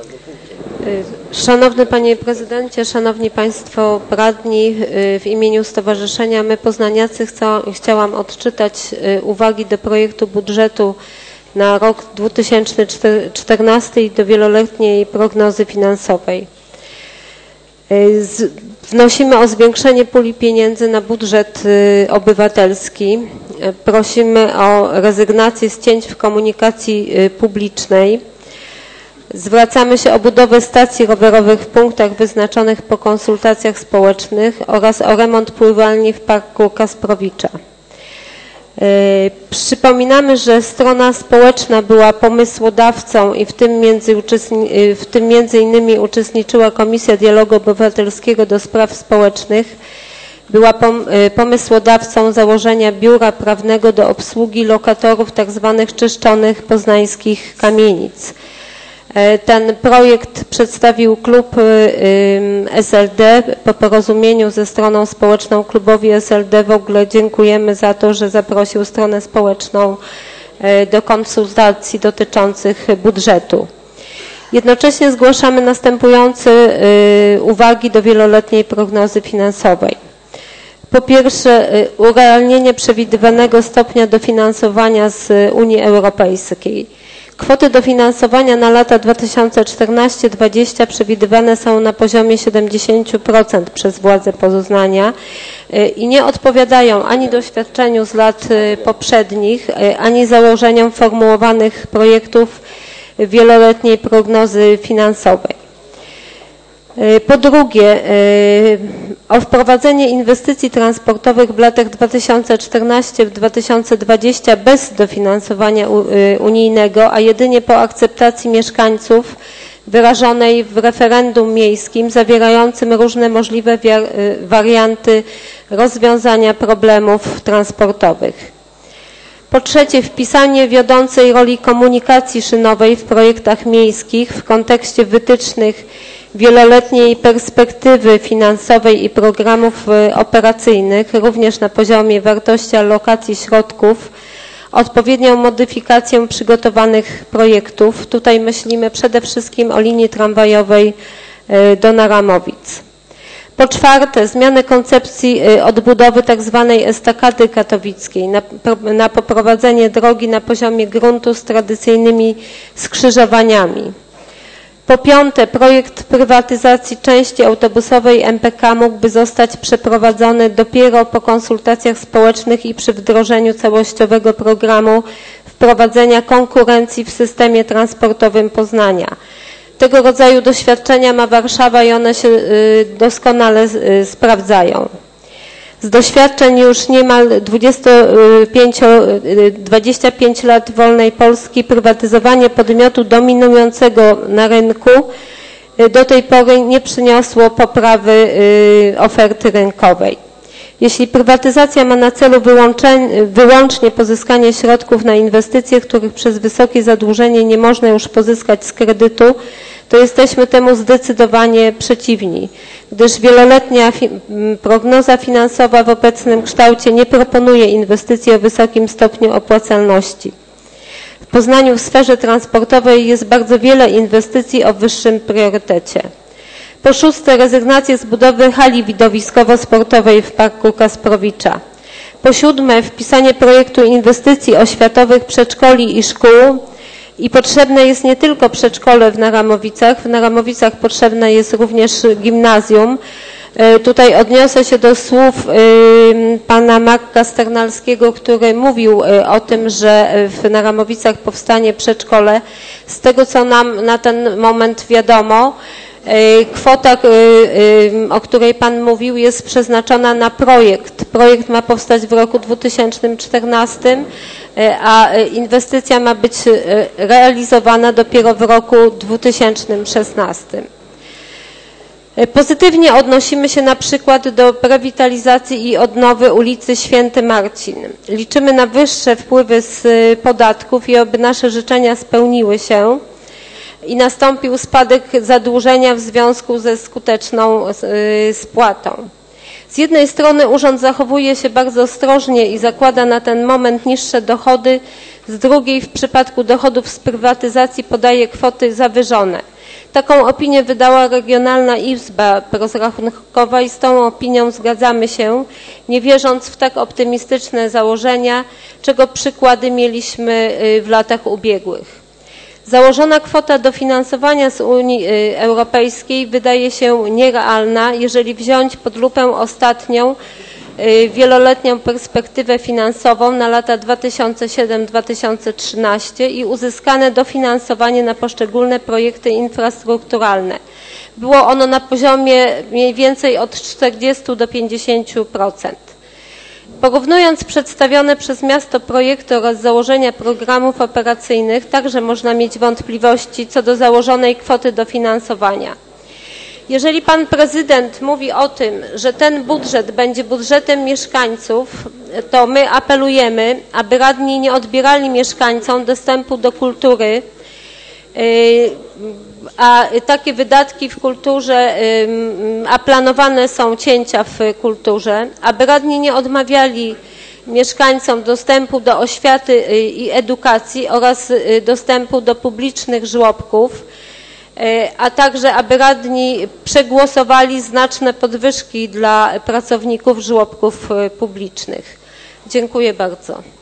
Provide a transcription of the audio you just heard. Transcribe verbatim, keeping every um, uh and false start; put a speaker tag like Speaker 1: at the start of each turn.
Speaker 1: Szanowny Panie Prezydencie, Szanowni Państwo Radni, w imieniu Stowarzyszenia My Poznaniacy chciałam odczytać uwagi do projektu budżetu na rok dwa tysiące czternasty i do wieloletniej prognozy finansowej. Wnosimy o zwiększenie puli pieniędzy na budżet obywatelski. Prosimy o rezygnację z cięć w komunikacji publicznej. Zwracamy się o budowę stacji rowerowych w punktach wyznaczonych po konsultacjach społecznych oraz o remont pływalni w Parku Kasprowicza. Przypominamy, że strona społeczna była pomysłodawcą i w tym między, w tym między innymi uczestniczyła Komisja Dialogu Obywatelskiego do Spraw Społecznych. Była pomysłodawcą założenia biura prawnego do obsługi lokatorów tzw. czyszczonych poznańskich kamienic. Ten projekt przedstawił klub S L D po porozumieniu ze stroną społeczną. Klubowi S L D w ogóle dziękujemy za to, że zaprosił stronę społeczną do konsultacji dotyczących budżetu. Jednocześnie zgłaszamy następujące uwagi do wieloletniej prognozy finansowej. Po pierwsze, urealnienie przewidywanego stopnia dofinansowania z Unii Europejskiej. Kwoty dofinansowania na lata dwa tysiące czternasty do dwudziestego przewidywane są na poziomie siedemdziesiąt procent przez władze Poznania i nie odpowiadają ani doświadczeniu z lat poprzednich, ani założeniom formułowanych projektów wieloletniej prognozy finansowej. Po drugie, o wprowadzenie inwestycji transportowych w latach dwa tysiące czternastym do dwa tysiące dwudziestego bez dofinansowania unijnego, a jedynie po akceptacji mieszkańców wyrażonej w referendum miejskim zawierającym różne możliwe warianty rozwiązania problemów transportowych. Po trzecie, wpisanie wiodącej roli komunikacji szynowej w projektach miejskich w kontekście wytycznych wieloletniej perspektywy finansowej i programów operacyjnych, również na poziomie wartości alokacji środków, odpowiednią modyfikację przygotowanych projektów. Tutaj myślimy przede wszystkim o linii tramwajowej do Naramowic. Po czwarte, zmianę koncepcji odbudowy tzw. estakady katowickiej na, na poprowadzenie drogi na poziomie gruntu z tradycyjnymi skrzyżowaniami. Po piąte, projekt prywatyzacji części autobusowej M P K mógłby zostać przeprowadzony dopiero po konsultacjach społecznych i przy wdrożeniu całościowego programu wprowadzenia konkurencji w systemie transportowym Poznania. Tego rodzaju doświadczenia ma Warszawa i one się doskonale sprawdzają. Z doświadczeń już niemal dwadzieścia pięć lat wolnej Polski prywatyzowanie podmiotu dominującego na rynku do tej pory nie przyniosło poprawy oferty rynkowej. Jeśli prywatyzacja ma na celu wyłącznie pozyskanie środków na inwestycje, których przez wysokie zadłużenie nie można już pozyskać z kredytu, to jesteśmy temu zdecydowanie przeciwni, gdyż wieloletnia fi prognoza finansowa w obecnym kształcie nie proponuje inwestycji o wysokim stopniu opłacalności. W Poznaniu w sferze transportowej jest bardzo wiele inwestycji o wyższym priorytecie. Po szóste, rezygnację z budowy hali widowiskowo-sportowej w Parku Kasprowicza. Po siódme, wpisanie projektu inwestycji oświatowych przedszkoli i szkół. I potrzebne jest nie tylko przedszkole w Naramowicach, w Naramowicach potrzebne jest również gimnazjum. Tutaj odniosę się do słów pana Marka Sternalskiego, który mówił o tym, że w Naramowicach powstanie przedszkole. Z tego, co nam na ten moment wiadomo, kwota, o której pan mówił, jest przeznaczona na projekt. Projekt ma powstać w roku dwa tysiące czternastym, a inwestycja ma być realizowana dopiero w roku dwa tysiące szesnastym. Pozytywnie odnosimy się na przykład do rewitalizacji i odnowy ulicy Święty Marcin. Liczymy na wyższe wpływy z podatków i oby nasze życzenia spełniły się i nastąpił spadek zadłużenia w związku ze skuteczną spłatą. Z jednej strony urząd zachowuje się bardzo ostrożnie i zakłada na ten moment niższe dochody, z drugiej w przypadku dochodów z prywatyzacji podaje kwoty zawyżone. Taką opinię wydała Regionalna Izba Rozrachunkowa i z tą opinią zgadzamy się, nie wierząc w tak optymistyczne założenia, czego przykłady mieliśmy w latach ubiegłych. Założona kwota dofinansowania z Unii Europejskiej wydaje się nierealna, jeżeli wziąć pod lupę ostatnią wieloletnią perspektywę finansową na lata dwa tysiące siódmy do dwa tysiące trzynastego i uzyskane dofinansowanie na poszczególne projekty infrastrukturalne. Było ono na poziomie mniej więcej od czterdziestu do pięćdziesięciu procent. Porównując przedstawione przez miasto projekty oraz założenia programów operacyjnych, także można mieć wątpliwości co do założonej kwoty dofinansowania. Jeżeli pan prezydent mówi o tym, że ten budżet będzie budżetem mieszkańców, to my apelujemy, aby radni nie odbierali mieszkańcom dostępu do kultury, a takie wydatki w kulturze, a planowane są cięcia w kulturze, aby radni nie odmawiali mieszkańcom dostępu do oświaty i edukacji oraz dostępu do publicznych żłobków, a także aby radni przegłosowali znaczne podwyżki dla pracowników żłobków publicznych. Dziękuję bardzo.